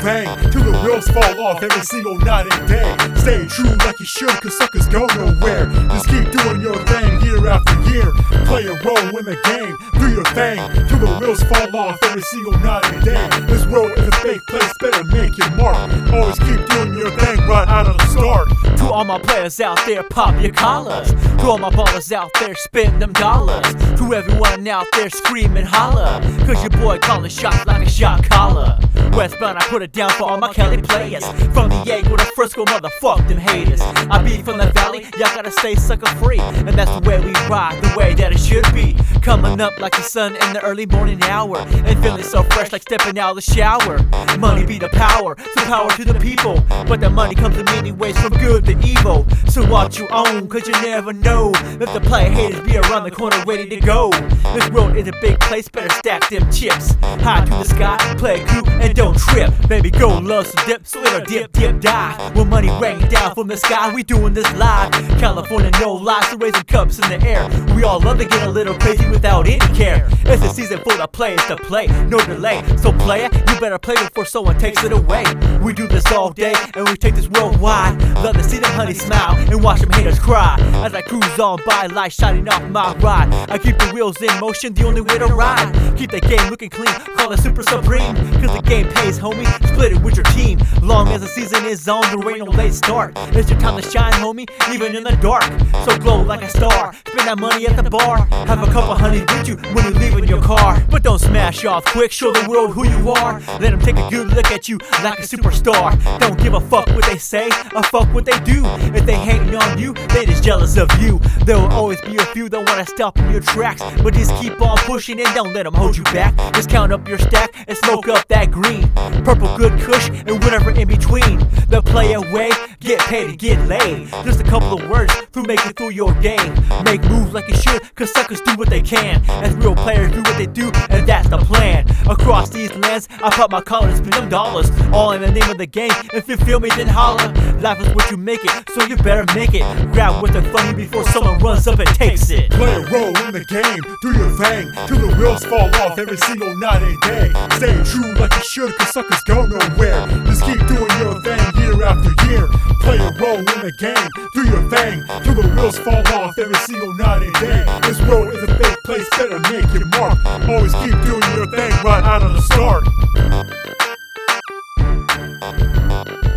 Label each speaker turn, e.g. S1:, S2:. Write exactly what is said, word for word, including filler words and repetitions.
S1: thing till the wheels fall off every single night and day. Stay true like you should, cause suckers go nowhere. Just keep doing your thing year after year. Play a role in the game, do your thing till the wheels fall off every single night and day. This world is a fake place, better make your mark. Always keep doing your thing right out of the start.
S2: To all my players out there, pop your collars. To all my ballers out there, spend them dollars. To everyone out there, scream and holler, cause your boy calling shots like a shot collar. Westbound, I put it down for all my Cali players. From Diego to Frisco, motherfuck them haters. I be from the valley, y'all gotta stay sucker free. And that's the way we ride, the way that it should be. Coming up like the sun in the early morning hour, and feeling so fresh like stepping out of the shower. Money be the power, so power to the people. But that money comes in many ways, from good to evil. So watch you own, cause you never know if the player haters be around the corner ready to go. This world is a big place, better stack them chips high to the sky, play it cool and don't trip. Baby, go love some dip, so it'll dip, dip, dive. With money raining down from the sky, we doing this live. California, no lies, so raising cups in the air. We all love to get a little crazy without any care. It's a season full of players to play, no delay. So player, you better play before someone takes it away. We do this all day, and we take this worldwide. Love to see them honey smile, and watch them haters cry. As I cruise on by, light shining off my ride. I keep the wheels in motion, the only way to ride. Keep the game looking clean, call it Super Supreme. Cause the game pays, homie, split it with your team. Long as the season is on, there ain't no late start. It's your time to shine, homie, even in the dark. So glow like a star, spend that money at the bar. Have a couple honeys with you when you're leaving your car. But don't smash off quick, show the world who you are. Let them take a good look at you like a superstar. Don't give a fuck what they say, or fuck what they do. If they hating on you, they just jealous of you. There will always be a few that wanna stop in your tracks, but just keep on pushing and don't let them hold you back. Just count up your stack and smoke up that green. Purple good kush and whatever in between. The play away, get paid and get laid. Just a couple of words to make it through your game. Make moves like you should, cause suckers do what they can. As real players do what they do, and that's the plan. Across these lands, I pop my collar and spend them dollars. All in the name of the game, if you feel me then holler. Life is what you make it, so you better make it. Grab what's funny before someone runs up and takes it.
S1: Play a role in the game, do your thing till the wheels fall off every single night and day. Stay true like you should, cause suckers go nowhere. Just keep doing your thing year after year. Play a role in the game, do your thing till the wheels fall off every single night and day. This world is a fake place, better make your mark. Always keep doing your thing right out of the start.